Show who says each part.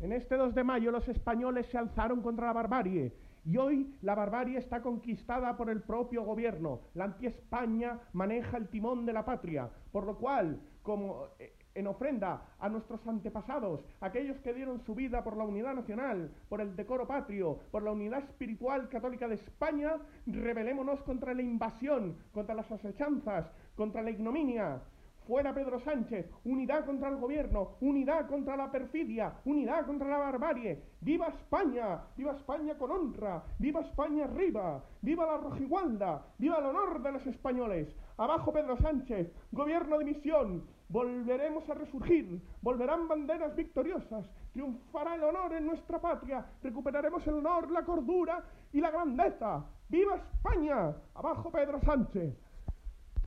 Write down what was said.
Speaker 1: En este 2 de mayo los españoles se alzaron contra la barbarie y hoy la barbarie está conquistada por el propio gobierno. La anti-España maneja el timón de la patria, por lo cual, como en ofrenda a nuestros antepasados, aquellos que dieron su vida por la unidad nacional, por el decoro patrio, por la unidad espiritual católica de España, rebelémonos contra la invasión, contra las asechanzas, contra la ignominia. Fuera Pedro Sánchez, unidad contra el gobierno, unidad contra la perfidia, unidad contra la barbarie. ¡Viva España con honra! ¡Viva España arriba! ¡Viva la rojigualda! ¡Viva el honor de los españoles! ¡Abajo Pedro Sánchez! ¡Gobierno de misión! Volveremos a resurgir, volverán banderas victoriosas, triunfará el honor en nuestra patria, recuperaremos el honor, la cordura y la grandeza. ¡Viva España! ¡Abajo Pedro Sánchez!